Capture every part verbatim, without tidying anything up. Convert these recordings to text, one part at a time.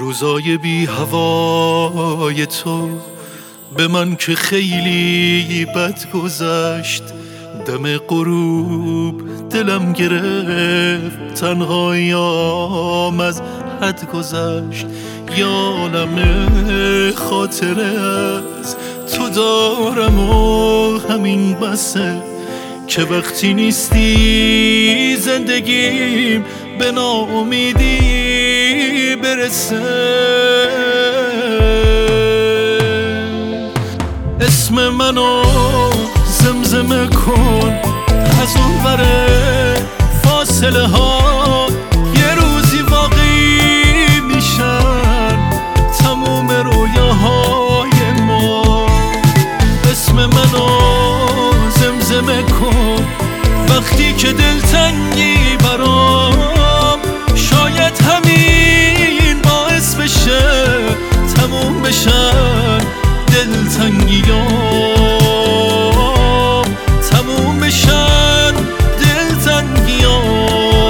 روزای بی هوای تو به من که خیلی بد گذشت. دم غروب دلم گرفت، تنهاییام از حد گذشت. یالم خاطره از تو دارم و همین بسه که وقتی نیستی زندگیم به ناامیدی برسه. اسم منو زمزمه کن از اون بره فاصله ها، یه روزی واقعی میشن تموم رویاهای ما. اسم منو زمزمه کن وقتی که دلتنگی برام، شاید همین باعث بشه تموم بشن دلتنگیام، تموم بشن دلتنگیام.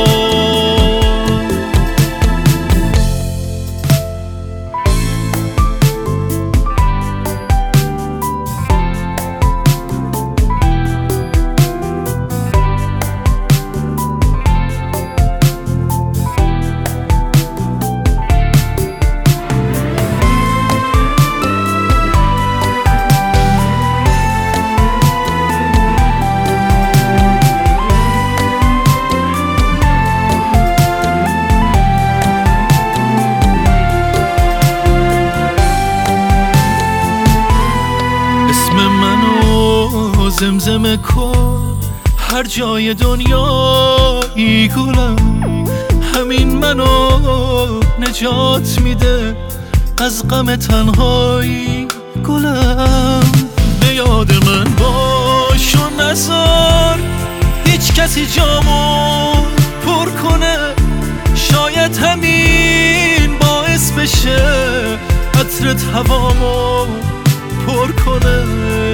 زمزمه کن هر جای دنیایی گلم، همین منو نجات میده از غم تنهایی گلم. به یاد من باش و نذار هیچ کسی جامو پر کنه، شاید همین باعث بشه عطرت هوامو پر کنه.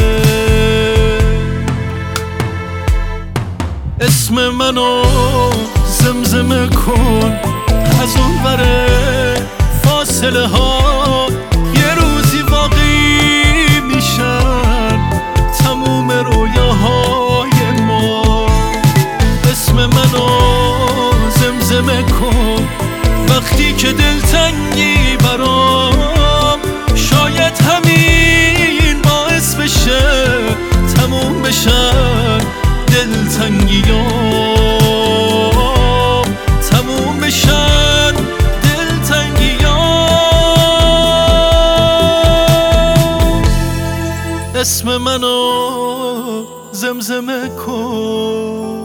اسم منو زمزمه کن از اون بره فاصله ها، یه روزی واقعی میشن تموم رویاهای ما. اسم منو زمزمه کن وقتی که دلتنگی برام، شاید همین باعث بشه تموم بشن دلتنگیام، تموم بشن دلتنگیام. اسم منو زمزمه کن.